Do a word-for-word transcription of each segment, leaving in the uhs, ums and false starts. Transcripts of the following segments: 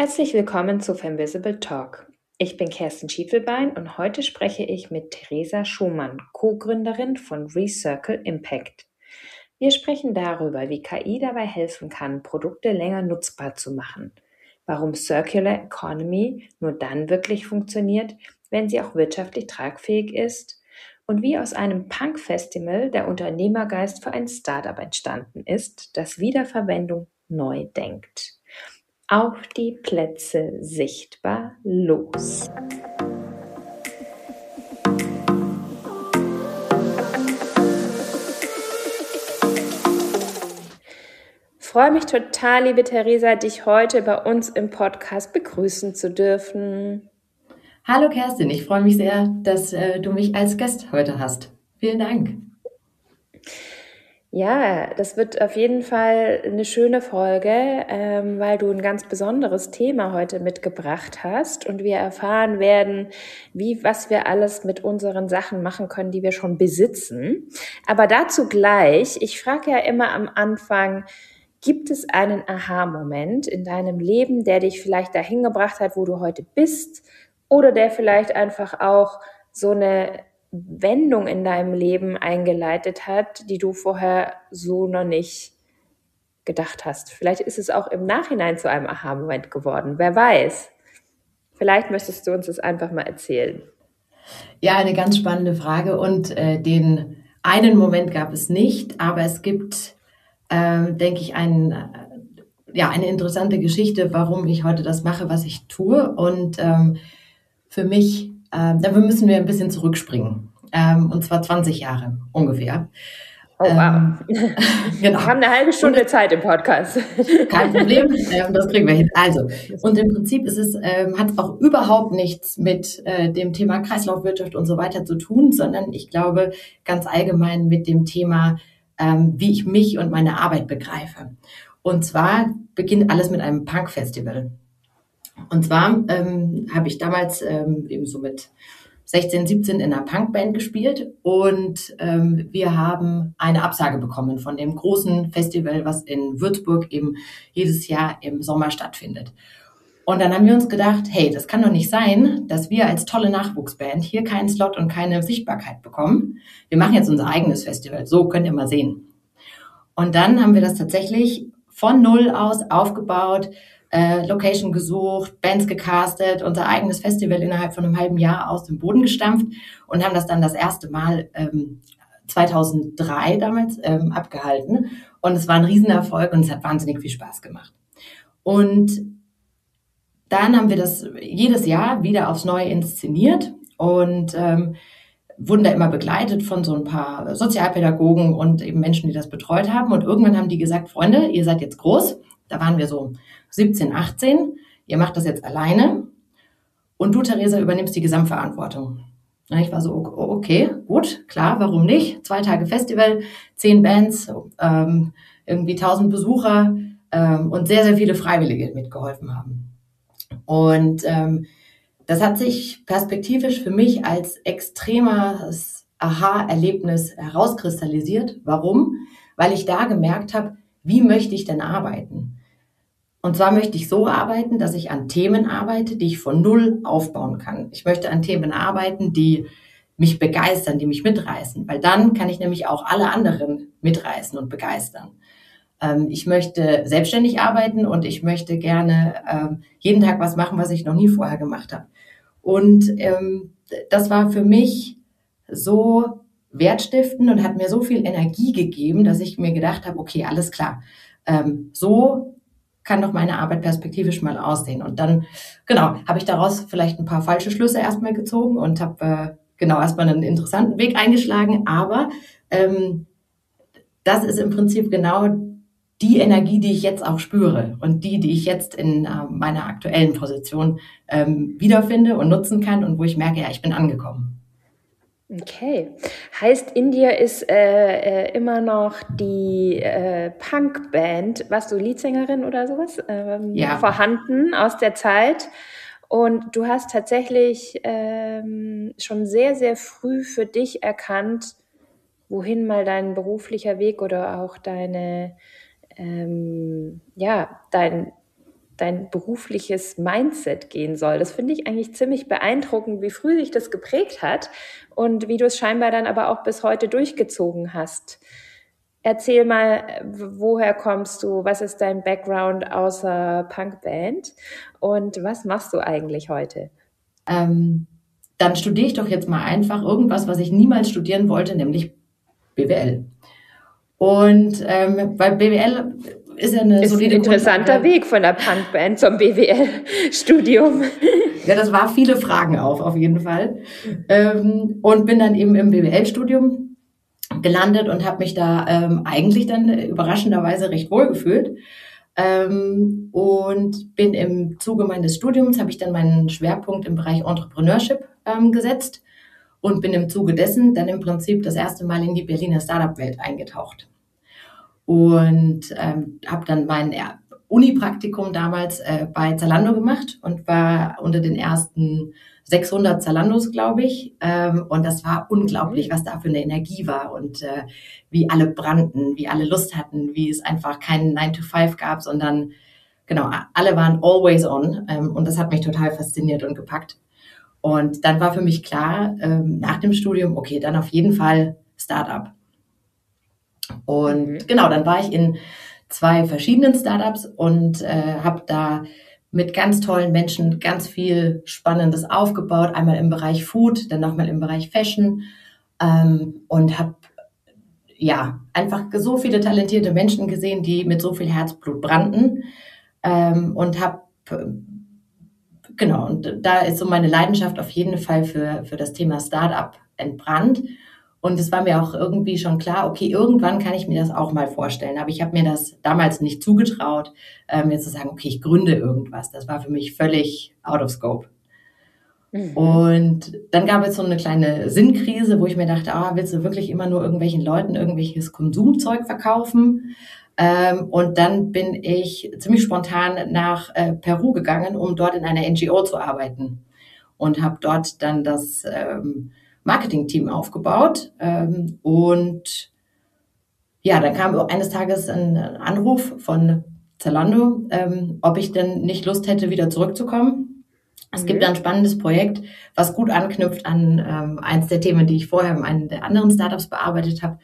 Herzlich willkommen zu Femvisible Talk. Ich bin Kerstin Schiefelbein und heute spreche ich mit Theresa Schumann, Co-Gründerin von Recircle Impact. Wir sprechen darüber, wie K I dabei helfen kann, Produkte länger nutzbar zu machen, warum Circular Economy nur dann wirklich funktioniert, wenn sie auch wirtschaftlich tragfähig ist und wie aus einem Punk-Festival der Unternehmergeist für ein Startup entstanden ist, das Wiederverwendung neu denkt. Auf die Plätze, sichtbar, los! Ich freue mich total, liebe Theresa, dich heute bei uns im Podcast begrüßen zu dürfen. Hallo Kerstin, ich freue mich sehr, dass äh, du mich als Gast heute hast. Vielen Dank. Ja, das wird auf jeden Fall eine schöne Folge, ähm, weil du ein ganz besonderes Thema heute mitgebracht hast und wir erfahren werden, wie, was wir alles mit unseren Sachen machen können, die wir schon besitzen. Aber dazu gleich, ich frage ja immer am Anfang, gibt es einen Aha-Moment in deinem Leben, der dich vielleicht dahin gebracht hat, wo du heute bist, oder der vielleicht einfach auch so eine Wendung in deinem Leben eingeleitet hat, die du vorher so noch nicht gedacht hast? Vielleicht ist es auch im Nachhinein zu einem Aha-Moment geworden. Wer weiß? Vielleicht möchtest du uns das einfach mal erzählen. Ja, eine ganz spannende Frage und äh, den einen Moment gab es nicht, aber es gibt, äh, denke ich, einen, äh, ja, eine interessante Geschichte, warum ich heute das mache, was ich tue. Und ähm, für mich, äh, dafür müssen wir ein bisschen zurückspringen, ähm, und zwar zwanzig Jahre ungefähr. Oh, wow. Ähm, genau. Wir haben eine halbe Stunde und, Zeit im Podcast. Kein Problem, ähm, das kriegen wir hin. Also, und im Prinzip ist es, ähm, hat es auch überhaupt nichts mit äh, dem Thema Kreislaufwirtschaft und so weiter zu tun, sondern ich glaube ganz allgemein mit dem Thema, ähm, wie ich mich und meine Arbeit begreife. Und zwar beginnt alles mit einem Punk-Festival. Und zwar ähm, habe ich damals ähm, eben so mit sechzehn, siebzehn in einer Punkband gespielt und ähm, wir haben eine Absage bekommen von dem großen Festival, was in Würzburg eben jedes Jahr im Sommer stattfindet. Und dann haben wir uns gedacht, hey, das kann doch nicht sein, dass wir als tolle Nachwuchsband hier keinen Slot und keine Sichtbarkeit bekommen. Wir machen jetzt unser eigenes Festival, so könnt ihr mal sehen. Und dann haben wir das tatsächlich von Null aus aufgebaut, Äh, Location gesucht, Bands gecastet, unser eigenes Festival innerhalb von einem halben Jahr aus dem Boden gestampft und haben das dann das erste Mal ähm, zweitausenddrei damals ähm, abgehalten. Und es war ein Riesenerfolg und es hat wahnsinnig viel Spaß gemacht. Und dann haben wir das jedes Jahr wieder aufs Neue inszeniert und ähm, wurden da immer begleitet von so ein paar Sozialpädagogen und eben Menschen, die das betreut haben. Und irgendwann haben die gesagt, Freunde, ihr seid jetzt groß. Da waren wir so siebzehn, achtzehn. Ihr macht das jetzt alleine. Und du, Theresa, übernimmst die Gesamtverantwortung. Und ich war so, okay, gut, klar, warum nicht? Zwei Tage Festival, zehn Bands, ähm, irgendwie tausend Besucher ähm, und sehr, sehr viele Freiwillige mitgeholfen haben. Und ähm, das hat sich perspektivisch für mich als extremes Aha-Erlebnis herauskristallisiert. Warum? Weil ich da gemerkt habe, wie möchte ich denn arbeiten? Und zwar möchte ich so arbeiten, dass ich an Themen arbeite, die ich von Null aufbauen kann. Ich möchte an Themen arbeiten, die mich begeistern, die mich mitreißen, weil dann kann ich nämlich auch alle anderen mitreißen und begeistern. Ähm, ich möchte selbstständig arbeiten und ich möchte gerne ähm, jeden Tag was machen, was ich noch nie vorher gemacht habe. Und ähm, das war für mich so wertstiftend und hat mir so viel Energie gegeben, dass ich mir gedacht habe, okay, alles klar, ähm, so kann doch meine Arbeit perspektivisch mal aussehen. Und dann, genau, habe ich daraus vielleicht ein paar falsche Schlüsse erstmal gezogen und habe, äh, genau, erstmal einen interessanten Weg eingeschlagen. Aber ähm, das ist im Prinzip genau die Energie, die ich jetzt auch spüre und die, die ich jetzt in äh, meiner aktuellen Position ähm, wiederfinde und nutzen kann und wo ich merke, ja, ich bin angekommen. Okay. Heißt, in dir ist äh, äh, immer noch die äh, Punkband, warst du Leadsängerin oder sowas, ähm, Ja. vorhanden aus der Zeit? Und du hast tatsächlich ähm, schon sehr, sehr früh für dich erkannt, wohin mal dein beruflicher Weg oder auch deine, ähm, ja, dein dein berufliches Mindset gehen soll. Das finde ich eigentlich ziemlich beeindruckend, wie früh sich das geprägt hat und wie du es scheinbar dann aber auch bis heute durchgezogen hast. Erzähl mal, woher kommst du? Was ist dein Background außer Punkband? Und was machst du eigentlich heute? Ähm, dann studiere ich doch jetzt mal einfach irgendwas, was ich niemals studieren wollte, nämlich B W L. Und ähm, weil B W L ist ja eine ist solide ein interessanter Grundlage. Weg von der Punkband zum B W L-Studium. Ja, das war viele Fragen auf, auf jeden Fall. Ähm, und bin dann eben im B W L-Studium gelandet und habe mich da ähm, eigentlich dann überraschenderweise recht wohl gefühlt. Ähm, und bin im Zuge meines Studiums, habe ich dann meinen Schwerpunkt im Bereich Entrepreneurship ähm, gesetzt und bin im Zuge dessen dann im Prinzip das erste Mal in die Berliner Startup-Welt eingetaucht. Und ähm, habe dann mein ja, Uni-Praktikum damals äh, bei Zalando gemacht und war unter den ersten sechshundert Zalandos, glaube ich. Ähm, und das war unglaublich, was da für eine Energie war und äh, wie alle brannten, wie alle Lust hatten, wie es einfach keinen nine to five gab, sondern genau, alle waren always on. Ähm, und das hat mich total fasziniert und gepackt. Und dann war für mich klar, ähm, nach dem Studium, okay, dann auf jeden Fall Startup. Und mhm. genau, dann war ich in zwei verschiedenen Startups und äh, habe da mit ganz tollen Menschen ganz viel Spannendes aufgebaut. Einmal im Bereich Food, dann nochmal im Bereich Fashion ähm, und habe ja einfach so viele talentierte Menschen gesehen, die mit so viel Herzblut brannten ähm, und habe genau, und da ist so meine Leidenschaft auf jeden Fall für, für das Thema Startup entbrannt. Und es war mir auch irgendwie schon klar, okay, irgendwann kann ich mir das auch mal vorstellen. Aber ich habe mir das damals nicht zugetraut, ähm, jetzt zu sagen, okay, ich gründe irgendwas. Das war für mich völlig out of scope. Mhm. Und dann gab es so eine kleine Sinnkrise, wo ich mir dachte, ah, willst du wirklich immer nur irgendwelchen Leuten irgendwelches Konsumzeug verkaufen? Ähm, und dann bin ich ziemlich spontan nach äh, Peru gegangen, um dort in einer N G O zu arbeiten. Und habe dort dann das ähm, Marketing-Team aufgebaut. Ähm, und ja, dann kam eines Tages ein Anruf von Zalando, ähm, ob ich denn nicht Lust hätte, wieder zurückzukommen. Es mhm. gibt ein spannendes Projekt, was gut anknüpft an ähm, eins der Themen, die ich vorher in einem der anderen Startups bearbeitet habe.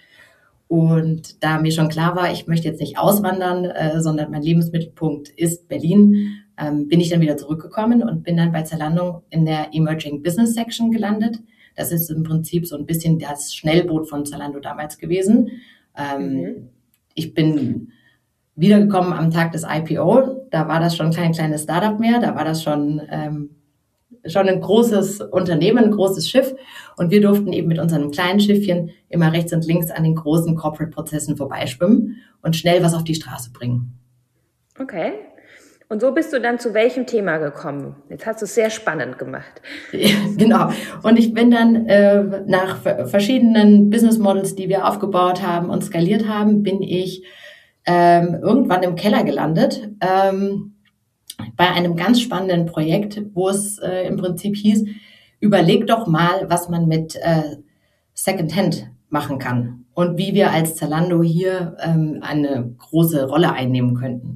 Und da mir schon klar war, ich möchte jetzt nicht auswandern, äh, sondern mein Lebensmittelpunkt ist Berlin, ähm, bin ich dann wieder zurückgekommen und bin dann bei Zalando in der Emerging Business Section gelandet. Das ist im Prinzip so ein bisschen das Schnellboot von Zalando damals gewesen. Ähm, mhm. Ich bin wiedergekommen am Tag des I P O. Da war das schon kein kleines Startup mehr. Da war das schon, ähm, schon ein großes Unternehmen, ein großes Schiff. Und wir durften eben mit unserem kleinen Schiffchen immer rechts und links an den großen Corporate-Prozessen vorbeischwimmen und schnell was auf die Straße bringen. Okay. Und so bist du dann zu welchem Thema gekommen? Jetzt hast du es sehr spannend gemacht. Ja, genau. Und ich bin dann äh, nach verschiedenen Business Models, die wir aufgebaut haben und skaliert haben, bin ich ähm, irgendwann im Keller gelandet ähm, bei einem ganz spannenden Projekt, wo es äh, im Prinzip hieß, überleg doch mal, was man mit äh, Secondhand machen kann und wie wir als Zalando hier ähm, eine große Rolle einnehmen könnten.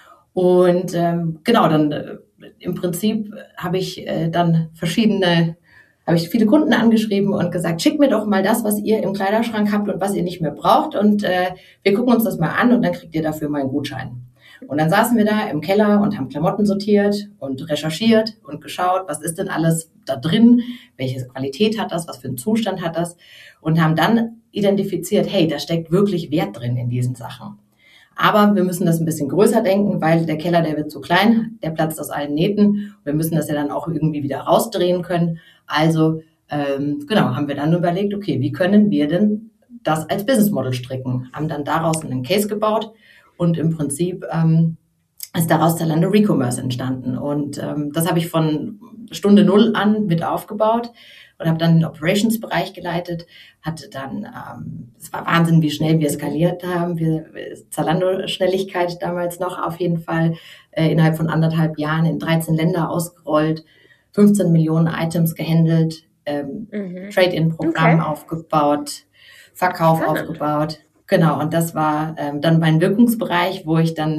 Und ähm, genau, dann äh, im Prinzip habe ich äh, dann verschiedene, habe ich viele Kunden angeschrieben und gesagt, schickt mir doch mal das, was ihr im Kleiderschrank habt und was ihr nicht mehr braucht und äh, wir gucken uns das mal an und dann kriegt ihr dafür mal einen Gutschein. Und dann saßen wir da im Keller und haben Klamotten sortiert und recherchiert und geschaut, was ist denn alles da drin, welche Qualität hat das, was für einen Zustand hat das und haben dann identifiziert, hey, da steckt wirklich Wert drin in diesen Sachen. Aber wir müssen das ein bisschen größer denken, weil der Keller, der wird zu klein, der platzt aus allen Nähten. Wir müssen das ja dann auch irgendwie wieder rausdrehen können. Also ähm, genau, haben wir dann überlegt, okay, wie können wir denn das als Business Model stricken? Haben dann daraus einen Case gebaut und im Prinzip ähm, ist daraus Zalando Recommerce entstanden. Und ähm, das habe ich von Stunde Null an mit aufgebaut und habe dann den Operations-Bereich geleitet, hatte dann, ähm, es war Wahnsinn, wie schnell wir skaliert haben, wir, Zalando-Schnelligkeit damals noch auf jeden Fall, äh, innerhalb von anderthalb Jahren in dreizehn Länder ausgerollt, fünfzehn Millionen Items gehandelt, ähm, mhm. Trade-in-Programm okay. aufgebaut, Verkauf Spannend. aufgebaut. Genau, und das war ähm, dann mein Wirkungsbereich, wo ich dann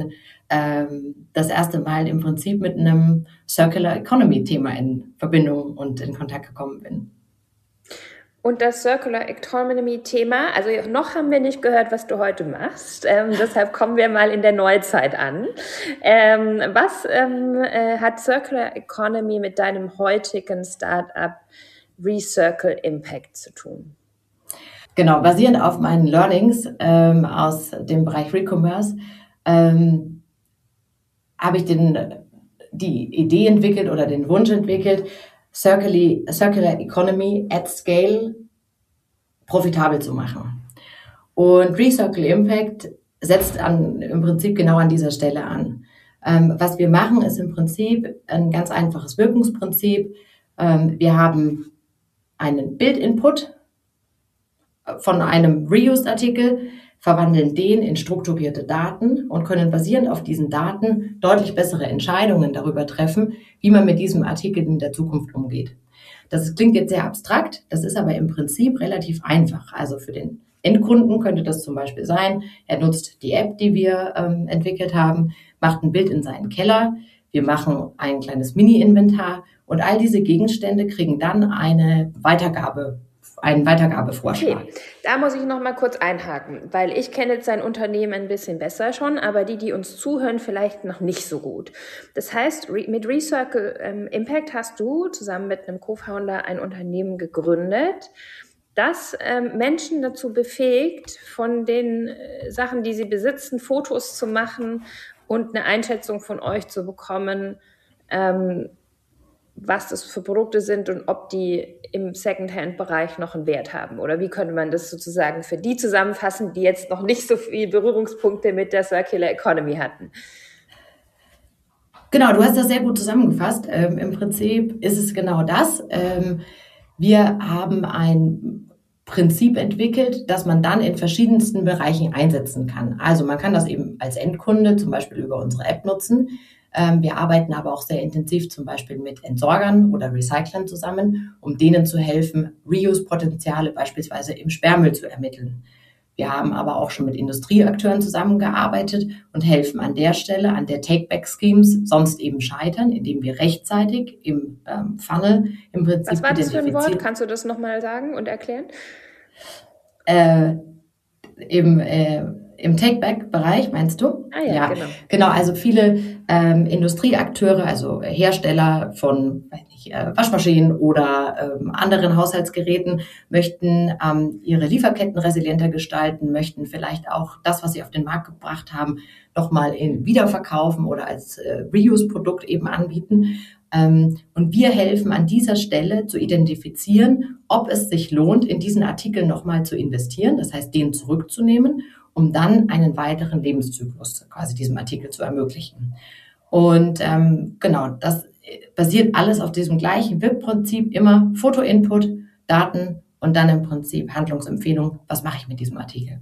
ähm, das erste Mal im Prinzip mit einem Circular Economy Thema in Verbindung und in Kontakt gekommen bin. Und das Circular Economy Thema, also noch haben wir nicht gehört, was du heute machst. Ähm, deshalb kommen wir mal in der Neuzeit an. Ähm, was ähm, äh, hat Circular Economy mit deinem heutigen Startup Recircle Impact zu tun? Genau, basierend auf meinen Learnings ähm, aus dem Bereich Recommerce ähm, habe ich den, die Idee entwickelt oder den Wunsch entwickelt, Circular, Circular Economy at Scale profitabel zu machen. Und Recircle Impact setzt an, im Prinzip genau an dieser Stelle an. Ähm, was wir machen, ist im Prinzip ein ganz einfaches Wirkungsprinzip. Ähm, wir haben einen Bildinput von einem Reused-Artikel, verwandeln den in strukturierte Daten und können basierend auf diesen Daten deutlich bessere Entscheidungen darüber treffen, wie man mit diesem Artikel in der Zukunft umgeht. Das klingt jetzt sehr abstrakt, das ist aber im Prinzip relativ einfach. Also für den Endkunden könnte das zum Beispiel sein, er nutzt die App, die wir ähm, entwickelt haben, macht ein Bild in seinen Keller, wir machen ein kleines Mini-Inventar und all diese Gegenstände kriegen dann eine Weitergabe einen Weitergabevorschlag. Okay, da muss ich noch mal kurz einhaken, weil ich kenne jetzt sein Unternehmen ein bisschen besser schon, aber die, die uns zuhören, vielleicht noch nicht so gut. Das heißt, mit Recircle ähm, Impact hast du zusammen mit einem Co-Founder ein Unternehmen gegründet, das ähm, Menschen dazu befähigt, von den äh, Sachen, die sie besitzen, Fotos zu machen und eine Einschätzung von euch zu bekommen, ähm, was das für Produkte sind und ob die im Secondhand-Bereich noch einen Wert haben. Oder wie könnte man das sozusagen für die zusammenfassen, die jetzt noch nicht so viele Berührungspunkte mit der Circular Economy hatten? Genau, du hast das sehr gut zusammengefasst. Ähm, im Prinzip ist es genau das. Ähm, wir haben ein Prinzip entwickelt, das man dann in verschiedensten Bereichen einsetzen kann. Also man kann das eben als Endkunde zum Beispiel über unsere App nutzen. Wir arbeiten aber auch sehr intensiv zum Beispiel mit Entsorgern oder Recyclern zusammen, um denen zu helfen, Reuse-Potenziale beispielsweise im Sperrmüll zu ermitteln. Wir haben aber auch schon mit Industrieakteuren zusammengearbeitet und helfen an der Stelle, an der Take-Back-Schemes sonst eben scheitern, indem wir rechtzeitig im ähm, Funnel im Prinzip Was war das für ein Wort? Kannst du das nochmal sagen und erklären? Äh, im äh, Im Take-Back-Bereich, meinst du? Ah ja, ja, genau. Genau, also viele ähm, Industrieakteure, also Hersteller von weiß nicht, äh, Waschmaschinen oder ähm, anderen Haushaltsgeräten möchten ähm, ihre Lieferketten resilienter gestalten, möchten vielleicht auch das, was sie auf den Markt gebracht haben, nochmal in Wiederverkaufen oder als äh, Reuse-Produkt eben anbieten. Ähm, und wir helfen an dieser Stelle zu identifizieren, ob es sich lohnt, in diesen Artikel nochmal zu investieren, das heißt, den zurückzunehmen, um dann einen weiteren Lebenszyklus quasi diesem Artikel zu ermöglichen. Und ähm, genau, das basiert alles auf diesem gleichen W I P-Prinzip, immer Foto-Input, Daten und dann im Prinzip Handlungsempfehlung, was mache ich mit diesem Artikel.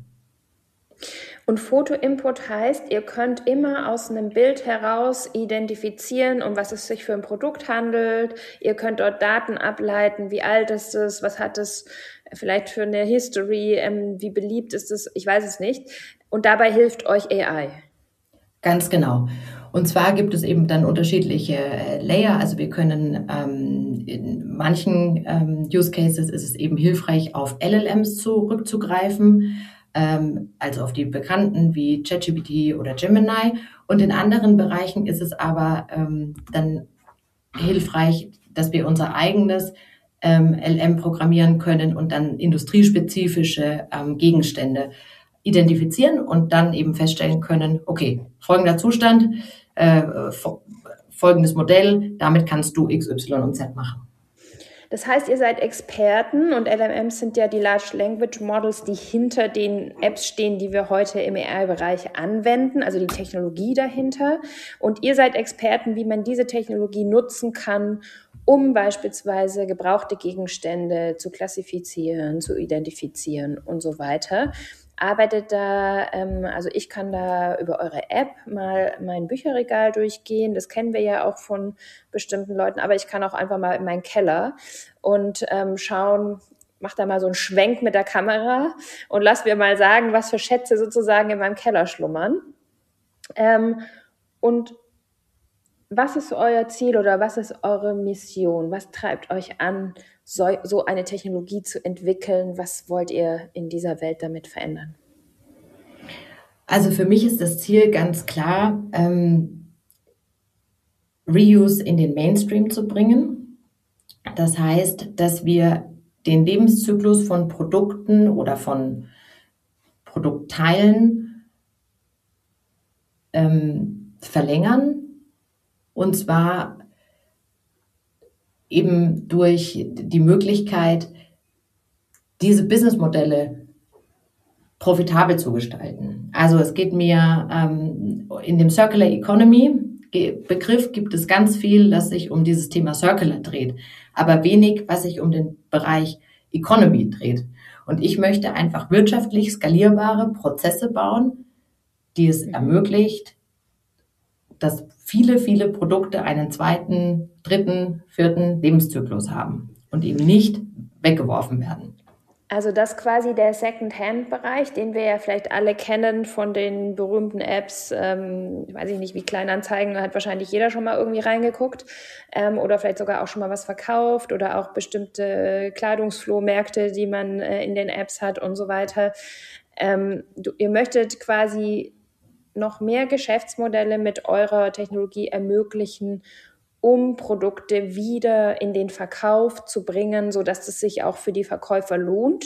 Und Foto-Input heißt, ihr könnt immer aus einem Bild heraus identifizieren, um was es sich für ein Produkt handelt. Ihr könnt dort Daten ableiten, wie alt ist es, was hat es vielleicht für eine History, ähm, wie beliebt ist es, ich weiß es nicht. Und dabei hilft euch A I. Ganz genau. Und zwar gibt es eben dann unterschiedliche Layer. Also wir können ähm, in manchen ähm, Use Cases ist es eben hilfreich, auf L L Ms zurückzugreifen. Also auf die bekannten wie ChatGPT oder Gemini. Und in anderen Bereichen ist es aber ähm, dann hilfreich, dass wir unser eigenes ähm, L M programmieren können und dann industriespezifische ähm, Gegenstände identifizieren und dann eben feststellen können, okay, folgender Zustand, äh, folgendes Modell, damit kannst du X, Y und Z machen. Das heißt, ihr seid Experten und L M Ms sind ja die Large Language Models, die hinter den Apps stehen, die wir heute im A I-Bereich anwenden, also die Technologie dahinter. Und ihr seid Experten, wie man diese Technologie nutzen kann, um beispielsweise gebrauchte Gegenstände zu klassifizieren, zu identifizieren und so weiter. Arbeitet da, ähm, also ich kann da über eure App mal mein Bücherregal durchgehen, das kennen wir ja auch von bestimmten Leuten, aber ich kann auch einfach mal in meinen Keller und ähm, schauen, mach da mal so einen Schwenk mit der Kamera und lass mir mal sagen, was für Schätze sozusagen in meinem Keller schlummern. Ähm, Und was ist euer Ziel oder was ist eure Mission? Was treibt euch an, so, so eine Technologie zu entwickeln? Was wollt ihr in dieser Welt damit verändern? Also für mich ist das Ziel ganz klar, ähm, Reuse in den Mainstream zu bringen. Das heißt, dass wir den Lebenszyklus von Produkten oder von Produktteilen ähm, verlängern. Und zwar eben durch die Möglichkeit, diese Businessmodelle profitabel zu gestalten. Also es geht mir ähm, in dem Circular Economy Begriff gibt es ganz viel, das sich um dieses Thema Circular dreht, aber wenig, was sich um den Bereich Economy dreht. Und ich möchte einfach wirtschaftlich skalierbare Prozesse bauen, die es ermöglicht, dass viele, viele Produkte einen zweiten, dritten, vierten Lebenszyklus haben und eben nicht weggeworfen werden. Also das quasi der Second-Hand-Bereich, den wir ja vielleicht alle kennen von den berühmten Apps, ähm, weiß ich nicht, wie Kleinanzeigen, da hat wahrscheinlich jeder schon mal irgendwie reingeguckt ähm, oder vielleicht sogar auch schon mal was verkauft oder auch bestimmte Kleidungsflohmärkte, die man äh, in den Apps hat und so weiter. Ähm, du, ihr möchtet quasi noch mehr Geschäftsmodelle mit eurer Technologie ermöglichen, um Produkte wieder in den Verkauf zu bringen, sodass es sich auch für die Verkäufer lohnt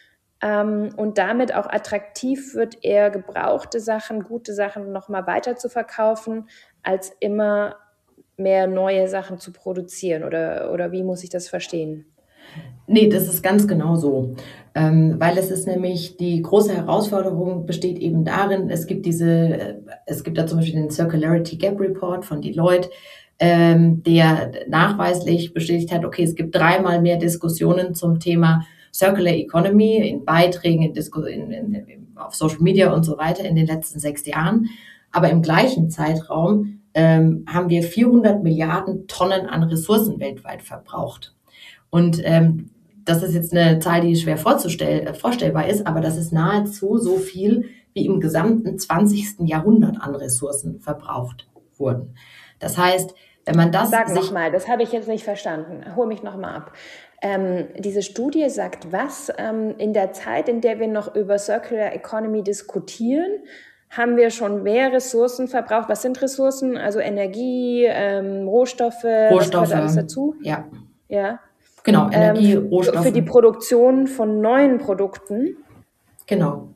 ähm, und damit auch attraktiv wird, eher gebrauchte Sachen, gute Sachen nochmal weiter zu verkaufen, als immer mehr neue Sachen zu produzieren. Oder, oder wie muss ich das verstehen? Nee, das ist ganz genau so. Ähm, weil es ist nämlich, die große Herausforderung besteht eben darin, es gibt diese, es gibt da zum Beispiel den Circularity Gap Report von Deloitte, ähm, der nachweislich bestätigt hat, okay, es gibt dreimal mehr Diskussionen zum Thema Circular Economy in Beiträgen, in Disku- in, in, auf Social Media und so weiter in den letzten sechs Jahren. Aber im gleichen Zeitraum ähm, haben wir vierhundert Milliarden Tonnen an Ressourcen weltweit verbraucht. Und ähm, das ist jetzt eine Zahl, die schwer vorzustell- äh, vorstellbar ist, aber das ist nahezu so viel, wie im gesamten zwanzigsten Jahrhundert an Ressourcen verbraucht wurden. Das heißt, wenn man das... Sag nochmal, das habe ich jetzt nicht verstanden. Hol mich nochmal ab. Ähm, diese Studie sagt was? Ähm, in der Zeit, in der wir noch über Circular Economy diskutieren, haben wir schon mehr Ressourcen verbraucht. Was sind Ressourcen? Also Energie, ähm, Rohstoffe, Rohstoffe, was gehört alles dazu? Ja. Ja. Genau, Energie, ähm, Rohstoffe. Für die Produktion von neuen Produkten. Genau.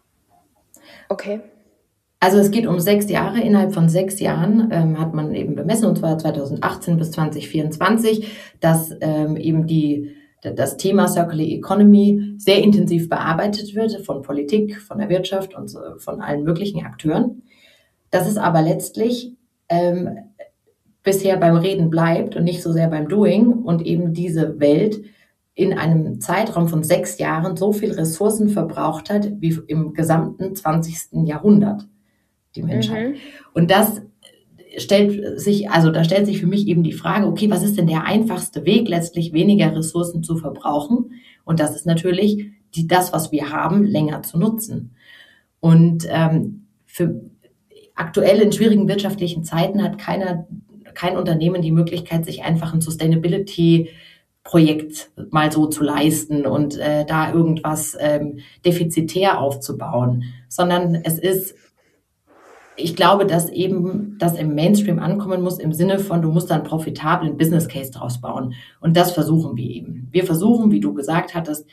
Okay. Also es geht um sechs Jahre. Innerhalb von sechs Jahren ähm, hat man eben bemessen, und zwar zweitausendachtzehn bis zweitausendvierundzwanzig, dass ähm, eben die, das Thema Circular Economy sehr intensiv bearbeitet wird von Politik, von der Wirtschaft und so, von allen möglichen Akteuren. Dass es aber letztlich ähm, bisher beim Reden bleibt und nicht so sehr beim Doing und eben diese Welt in einem Zeitraum von sechs Jahren so viel Ressourcen verbraucht hat wie im gesamten zwanzigsten Jahrhundert. Die Menschheit. Mhm. Und das stellt sich, also da stellt sich für mich eben die Frage, okay, was ist denn der einfachste Weg, letztlich weniger Ressourcen zu verbrauchen? Und das ist natürlich die, das, was wir haben, länger zu nutzen. Und ähm, für aktuell in schwierigen wirtschaftlichen Zeiten hat keiner, kein Unternehmen die Möglichkeit, sich einfach ein Sustainability Projekt mal so zu leisten und äh, da irgendwas ähm, defizitär aufzubauen, sondern es ist, ich glaube, dass eben das im Mainstream ankommen muss im Sinne von, du musst da einen profitablen Business Case draus bauen. Und das versuchen wir eben. Wir versuchen, wie du gesagt hattest,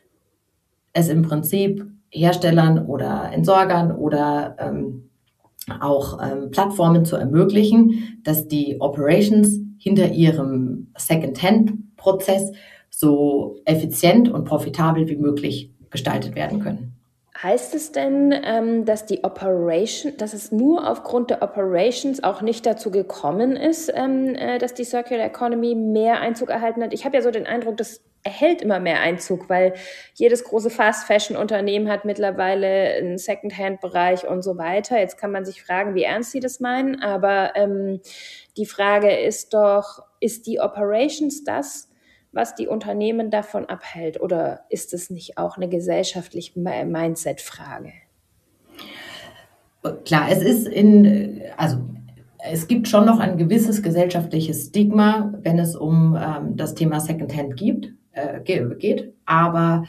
es im Prinzip Herstellern oder Entsorgern oder ähm, auch ähm, Plattformen zu ermöglichen, dass die Operations hinter ihrem Second-Hand-Prozess so effizient und profitabel wie möglich gestaltet werden können. Heißt es denn, ähm, dass die Operation, dass es nur aufgrund der Operations auch nicht dazu gekommen ist, ähm, äh, dass die Circular Economy mehr Einzug erhalten hat? Ich habe ja so den Eindruck, das erhält immer mehr Einzug, weil jedes große Fast-Fashion-Unternehmen hat mittlerweile einen Second-Hand-Bereich und so weiter. Jetzt kann man sich fragen, wie ernst sie das meinen, aber ähm, die Frage ist doch, ist die Operations das, was die Unternehmen davon abhält? Oder ist es nicht auch eine gesellschaftliche Mindset-Frage? Klar, es ist in, also es gibt schon noch ein gewisses gesellschaftliches Stigma, wenn es um ähm, das Thema Secondhand gibt, äh, geht, aber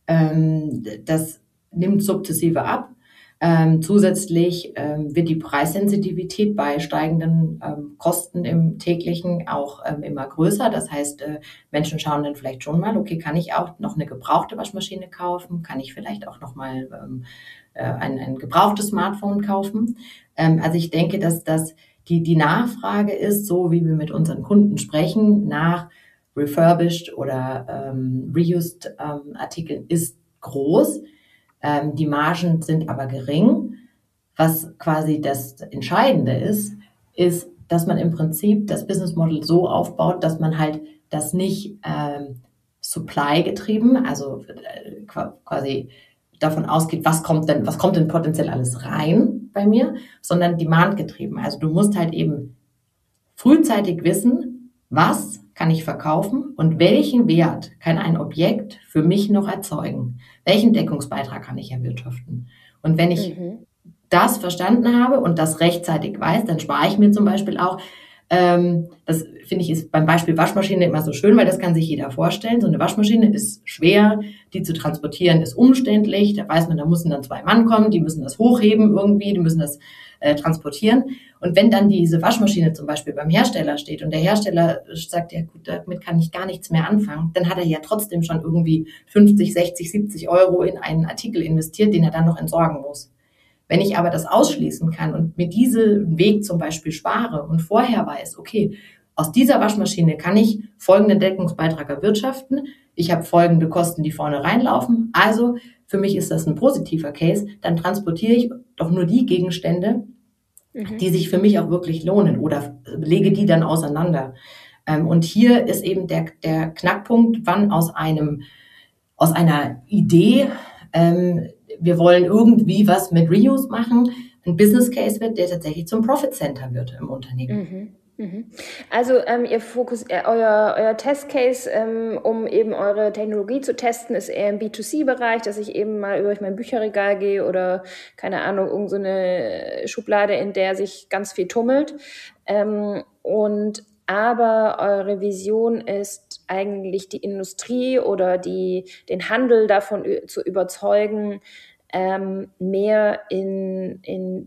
ähm, das nimmt sukzessive ab. Ähm, zusätzlich ähm, wird die Preissensitivität bei steigenden ähm, Kosten im täglichen auch ähm, immer größer. Das heißt, äh, Menschen schauen dann vielleicht schon mal, okay, kann ich auch noch eine gebrauchte Waschmaschine kaufen? Kann ich vielleicht auch noch mal ähm, äh, ein, ein gebrauchtes Smartphone kaufen? Ähm, also ich denke, dass das die, die Nachfrage ist, so wie wir mit unseren Kunden sprechen, nach refurbished oder ähm, reused ähm, Artikeln ist groß. Ähm, die Margen sind aber gering. Was quasi das Entscheidende ist, ist, dass man im Prinzip das Business Model so aufbaut, dass man halt das nicht ähm, Supply getrieben, also äh, quasi davon ausgeht, was kommt denn, was kommt denn potenziell alles rein bei mir, sondern Demand getrieben. Also du musst halt eben frühzeitig wissen, was kann ich verkaufen und welchen Wert kann ein Objekt für mich noch erzeugen? Welchen Deckungsbeitrag kann ich erwirtschaften? Und wenn ich mhm. das verstanden habe und das rechtzeitig weiß, dann spare ich mir zum Beispiel auch, ähm, das finde ich ist beim Beispiel Waschmaschine immer so schön, weil das kann sich jeder vorstellen. So eine Waschmaschine ist schwer, die zu transportieren ist umständlich, da weiß man, da müssen dann zwei Mann kommen, die müssen das hochheben irgendwie, die müssen das äh, transportieren. Und wenn dann diese Waschmaschine zum Beispiel beim Hersteller steht und der Hersteller sagt, ja gut, damit kann ich gar nichts mehr anfangen, dann hat er ja trotzdem schon irgendwie fünfzig, sechzig, siebzig Euro in einen Artikel investiert, den er dann noch entsorgen muss. Wenn ich aber das ausschließen kann und mir diesen Weg zum Beispiel spare und vorher weiß, okay, aus dieser Waschmaschine kann ich folgenden Deckungsbeitrag erwirtschaften, ich habe folgende Kosten, die vorne reinlaufen, also für mich ist das ein positiver Case, dann transportiere ich doch nur die Gegenstände, mhm. die sich für mich auch wirklich lohnen oder lege die dann auseinander. Und hier ist eben der, der Knackpunkt, wann aus einem, aus einer Idee, ähm, wir wollen irgendwie was mit Reuse machen, ein Business Case wird, der tatsächlich zum Profit Center wird im Unternehmen. Mhm. Also ähm, ihr Fokus, äh, euer, euer Testcase, ähm, um eben eure Technologie zu testen, ist eher im B zwei C-Bereich, dass ich eben mal über mein Bücherregal gehe oder, keine Ahnung, irgend so eine Schublade, in der sich ganz viel tummelt. Ähm, und aber eure Vision ist eigentlich die Industrie oder die, den Handel davon zu überzeugen, ähm, mehr in, in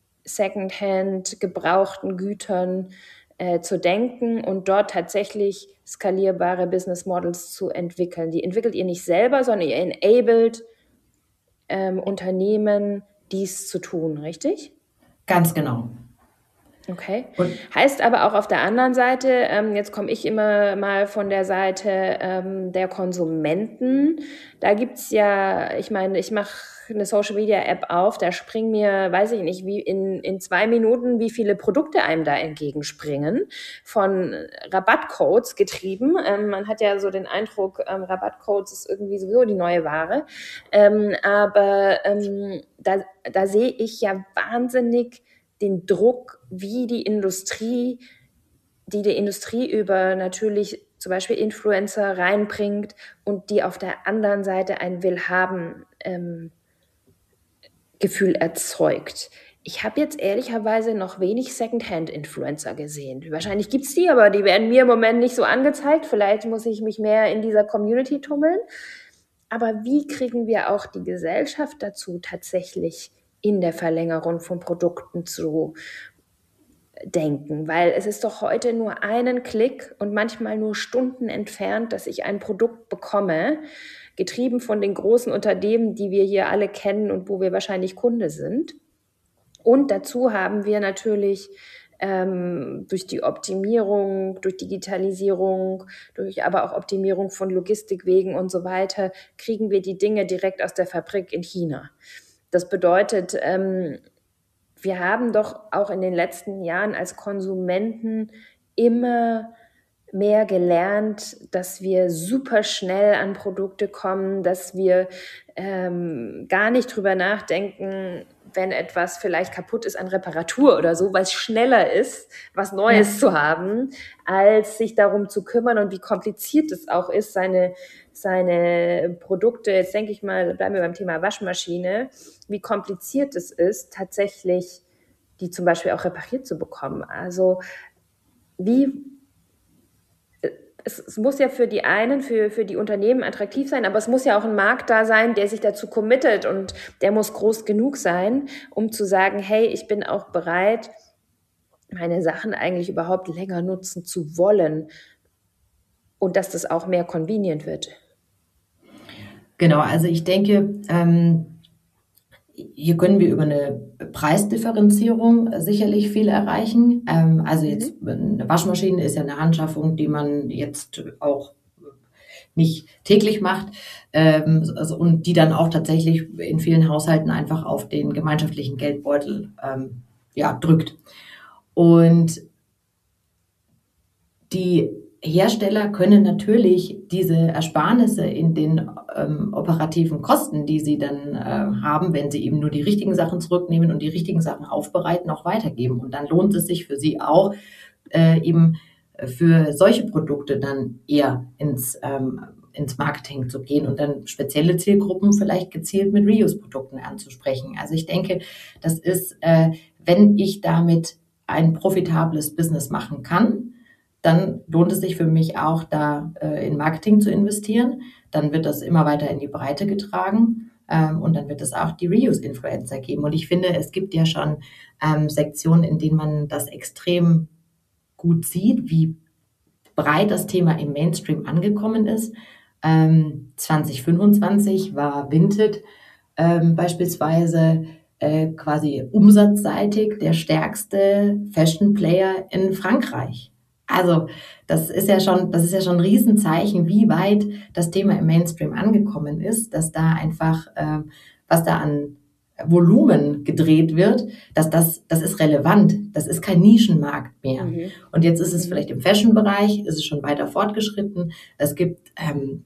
Secondhand gebrauchten Gütern äh, zu denken und dort tatsächlich skalierbare Business Models zu entwickeln. Die entwickelt ihr nicht selber, sondern ihr enabled ähm, Unternehmen, dies zu tun, richtig? Ganz genau. Okay. Und heißt aber auch auf der anderen Seite, ähm, jetzt komme ich immer mal von der Seite ähm, der Konsumenten. Da gibt's ja, ich meine, ich mache eine Social-Media-App auf, da springen mir, weiß ich nicht, wie in, in zwei Minuten, wie viele Produkte einem da entgegenspringen, von Rabattcodes getrieben. Ähm, man hat ja so den Eindruck, ähm, Rabattcodes ist irgendwie sowieso die neue Ware. Ähm, aber ähm, da, da sehe ich ja wahnsinnig den Druck, wie die Industrie, die die Industrie über natürlich zum Beispiel Influencer reinbringt und die auf der anderen Seite ein Willhaben ähm, Gefühl erzeugt. Ich habe jetzt ehrlicherweise noch wenig Secondhand-Influencer gesehen. Wahrscheinlich gibt's die, aber die werden mir im Moment nicht so angezeigt. Vielleicht muss ich mich mehr in dieser Community tummeln. Aber wie kriegen wir auch die Gesellschaft dazu, tatsächlich in der Verlängerung von Produkten zu denken? Weil es ist doch heute nur einen Klick und manchmal nur Stunden entfernt, dass ich ein Produkt bekomme, getrieben von den großen Unternehmen, die wir hier alle kennen und wo wir wahrscheinlich Kunde sind. Und dazu haben wir natürlich ähm, durch die Optimierung, durch Digitalisierung, durch aber auch Optimierung von Logistikwegen und so weiter, kriegen wir die Dinge direkt aus der Fabrik in China. Das bedeutet, ähm, wir haben doch auch in den letzten Jahren als Konsumenten immer mehr gelernt, dass wir super schnell an Produkte kommen, dass wir ähm, gar nicht drüber nachdenken, wenn etwas vielleicht kaputt ist an Reparatur oder so, weil es schneller ist, was Neues ja. zu haben, als sich darum zu kümmern und wie kompliziert es auch ist, seine, seine Produkte, jetzt denke ich mal, bleiben wir beim Thema Waschmaschine, wie kompliziert es ist, tatsächlich die zum Beispiel auch repariert zu bekommen. Also wie, es, es muss ja für die einen, für, für die Unternehmen attraktiv sein, aber es muss ja auch ein Markt da sein, der sich dazu committet und der muss groß genug sein, um zu sagen, hey, ich bin auch bereit, meine Sachen eigentlich überhaupt länger nutzen zu wollen und dass das auch mehr convenient wird. Genau, also ich denke, ähm, hier können wir über eine Preisdifferenzierung sicherlich viel erreichen. Ähm, also jetzt eine Waschmaschine ist ja eine Anschaffung, die man jetzt auch nicht täglich macht, ähm, also, und die dann auch tatsächlich in vielen Haushalten einfach auf den gemeinschaftlichen Geldbeutel ähm, ja, drückt. Und die Hersteller können natürlich diese Ersparnisse in den ähm, operativen Kosten, die sie dann äh, haben, wenn sie eben nur die richtigen Sachen zurücknehmen und die richtigen Sachen aufbereiten, auch weitergeben. Und dann lohnt es sich für sie auch, äh, eben für solche Produkte dann eher ins, ähm, ins Marketing zu gehen und dann spezielle Zielgruppen vielleicht gezielt mit Reuse-Produkten anzusprechen. Also ich denke, das ist, äh, wenn ich damit ein profitables Business machen kann, dann lohnt es sich für mich auch, da äh, in Marketing zu investieren. Dann wird das immer weiter in die Breite getragen ähm, und dann wird es auch die Reuse-Influencer geben. Und ich finde, es gibt ja schon ähm, Sektionen, in denen man das extrem gut sieht, wie breit das Thema im Mainstream angekommen ist. Ähm, zwanzig fünfundzwanzig war Vinted ähm, beispielsweise äh, quasi umsatzseitig der stärkste Fashion-Player in Frankreich. Also das ist ja schon, das ist ja schon ein Riesenzeichen, wie weit das Thema im Mainstream angekommen ist, dass da einfach, äh, was da an Volumen gedreht wird, dass das, das ist relevant. Das ist kein Nischenmarkt mehr. Mhm. Und jetzt ist es mhm. vielleicht im Fashion-Bereich, ist es schon weiter fortgeschritten. Es gibt ähm,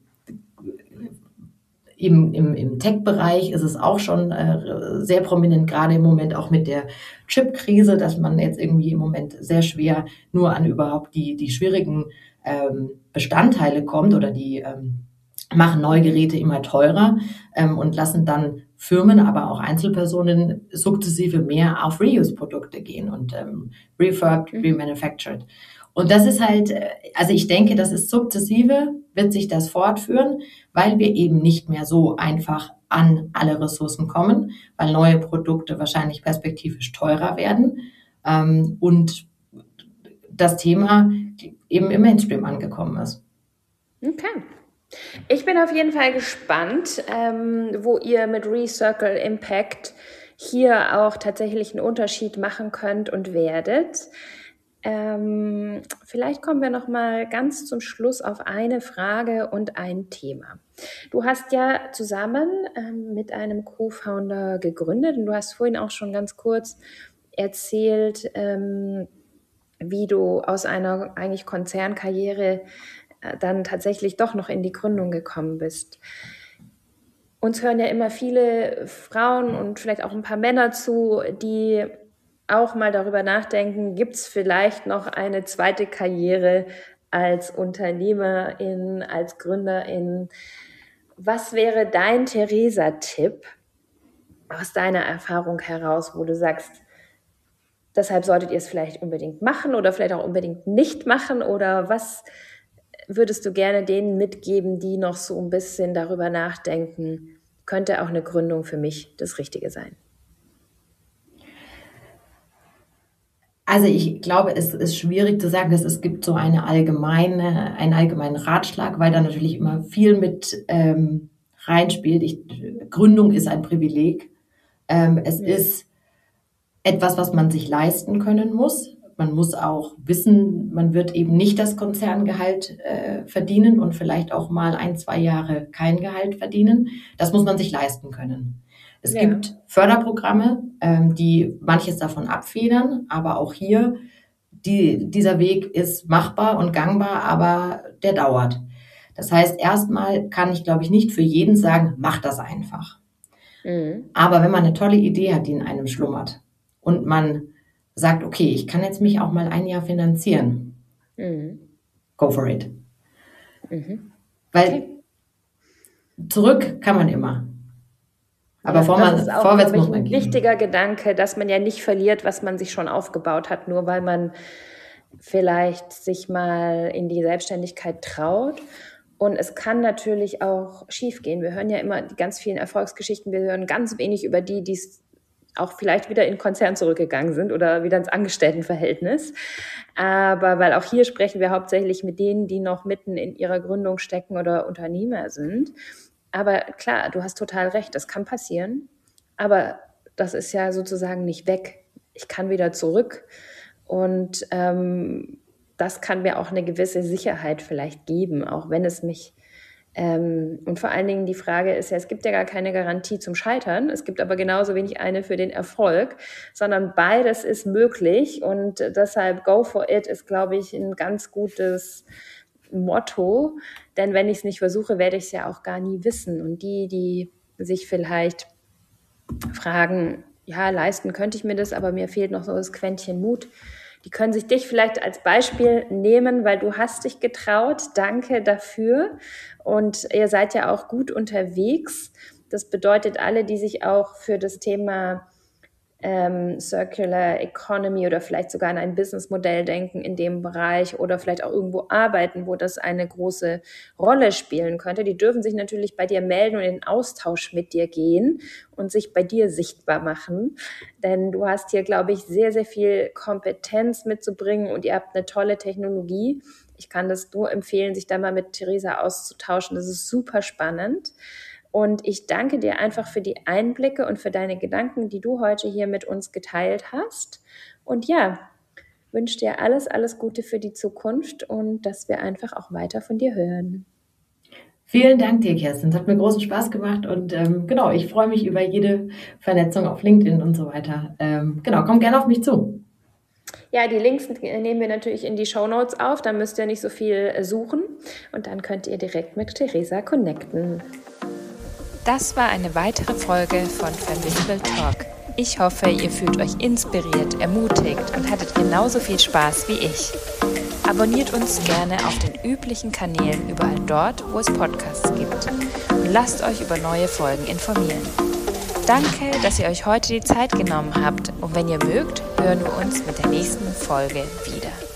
Im, im, im Tech-Bereich ist es auch schon äh, sehr prominent, gerade im Moment auch mit der Chip-Krise, dass man jetzt irgendwie im Moment sehr schwer nur an überhaupt die, die schwierigen ähm, Bestandteile kommt oder die ähm, machen neue Geräte immer teurer ähm, und lassen dann Firmen, aber auch Einzelpersonen sukzessive mehr auf Reuse-Produkte gehen und ähm, refurbed, remanufactured. Und das ist halt, also ich denke, das ist sukzessive, wird sich das fortführen, weil wir eben nicht mehr so einfach an alle Ressourcen kommen, weil neue Produkte wahrscheinlich perspektivisch teurer werden ähm, und das Thema eben im Mainstream angekommen ist. Okay. Ich bin auf jeden Fall gespannt, ähm, wo ihr mit Recircle Impact hier auch tatsächlich einen Unterschied machen könnt und werdet. Ähm, vielleicht kommen wir noch mal ganz zum Schluss auf eine Frage und ein Thema. Du hast ja zusammen ähm, mit einem Co-Founder gegründet und du hast vorhin auch schon ganz kurz erzählt, ähm, wie du aus einer eigentlich Konzernkarriere äh, dann tatsächlich doch noch in die Gründung gekommen bist. Uns hören ja immer viele Frauen und vielleicht auch ein paar Männer zu, die auch mal darüber nachdenken, gibt es vielleicht noch eine zweite Karriere als Unternehmerin, als Gründerin? Was wäre dein Theresa-Tipp aus deiner Erfahrung heraus, wo du sagst, deshalb solltet ihr es vielleicht unbedingt machen oder vielleicht auch unbedingt nicht machen? Oder was würdest du gerne denen mitgeben, die noch so ein bisschen darüber nachdenken, könnte auch eine Gründung für mich das Richtige sein? Also ich glaube, es ist schwierig zu sagen, dass es gibt so eine allgemeine, einen allgemeinen Ratschlag, weil da natürlich immer viel mit ähm, reinspielt. Ich, Gründung ist ein Privileg. Ähm, es ja. ist etwas, was man sich leisten können muss. Man muss auch wissen, man wird eben nicht das Konzerngehalt äh, verdienen und vielleicht auch mal ein, zwei Jahre kein Gehalt verdienen. Das muss man sich leisten können. Es ja. gibt Förderprogramme, ähm, die manches davon abfedern, aber auch hier, die, dieser Weg ist machbar und gangbar, aber der dauert. Das heißt, erstmal kann ich, glaube ich, nicht für jeden sagen, mach das einfach. Mhm. Aber wenn man eine tolle Idee hat, die in einem schlummert und man sagt, okay, ich kann jetzt mich auch mal ein Jahr finanzieren, mhm. go for it. Mhm. Weil okay. zurück kann man immer. Aber ja, vorwärts, das ist auch, vorwärts glaube ich, muss man ein gehen. wichtiger Gedanke, dass man ja nicht verliert, was man sich schon aufgebaut hat, nur weil man vielleicht sich mal in die Selbstständigkeit traut. Und es kann natürlich auch schiefgehen. Wir hören ja immer die ganz vielen Erfolgsgeschichten. Wir hören ganz wenig über die, die es auch vielleicht wieder in den Konzern zurückgegangen sind oder wieder ins Angestelltenverhältnis. Aber weil auch hier sprechen wir hauptsächlich mit denen, die noch mitten in ihrer Gründung stecken oder Unternehmer sind. Aber klar, du hast total recht, das kann passieren. Aber das ist ja sozusagen nicht weg. Ich kann wieder zurück. Und ähm, das kann mir auch eine gewisse Sicherheit vielleicht geben, auch wenn es mich ähm, und vor allen Dingen die Frage ist ja, es gibt ja gar keine Garantie zum Scheitern, es gibt aber genauso wenig eine für den Erfolg, sondern beides ist möglich und deshalb go for it ist, glaube ich, ein ganz gutes Motto, denn wenn ich es nicht versuche, werde ich es ja auch gar nie wissen. Und die, die sich vielleicht fragen, ja, leisten könnte ich mir das, aber mir fehlt noch so das Quäntchen Mut, die können sich dich vielleicht als Beispiel nehmen, weil du hast dich getraut. Danke dafür. Und ihr seid ja auch gut unterwegs. Das bedeutet, alle, die sich auch für das Thema ähm, Circular Economy oder vielleicht sogar an ein Businessmodell denken in dem Bereich oder vielleicht auch irgendwo arbeiten, wo das eine große Rolle spielen könnte, die dürfen sich natürlich bei dir melden und in den Austausch mit dir gehen und sich bei dir sichtbar machen. Denn du hast hier, glaube ich, sehr, sehr viel Kompetenz mitzubringen und ihr habt eine tolle Technologie. Ich kann das nur empfehlen, sich da mal mit Theresa auszutauschen. Das ist super spannend. Und ich danke dir einfach für die Einblicke und für deine Gedanken, die du heute hier mit uns geteilt hast. Und ja, wünsche dir alles, alles Gute für die Zukunft und dass wir einfach auch weiter von dir hören. Vielen Dank dir, Kerstin. Es hat mir großen Spaß gemacht und ähm, genau, ich freue mich über jede Vernetzung auf LinkedIn und so weiter. Ähm, genau, komm gerne auf mich zu. Ja, die Links nehmen wir natürlich in die Shownotes auf, da müsst ihr nicht so viel suchen und dann könnt ihr direkt mit Theresa connecten. Das war eine weitere Folge von Fernvisible Talk. Ich hoffe, ihr fühlt euch inspiriert, ermutigt und hattet genauso viel Spaß wie ich. Abonniert uns gerne auf den üblichen Kanälen überall dort, wo es Podcasts gibt. Und lasst euch über neue Folgen informieren. Danke, dass ihr euch heute die Zeit genommen habt. Und wenn ihr mögt, hören wir uns mit der nächsten Folge wieder.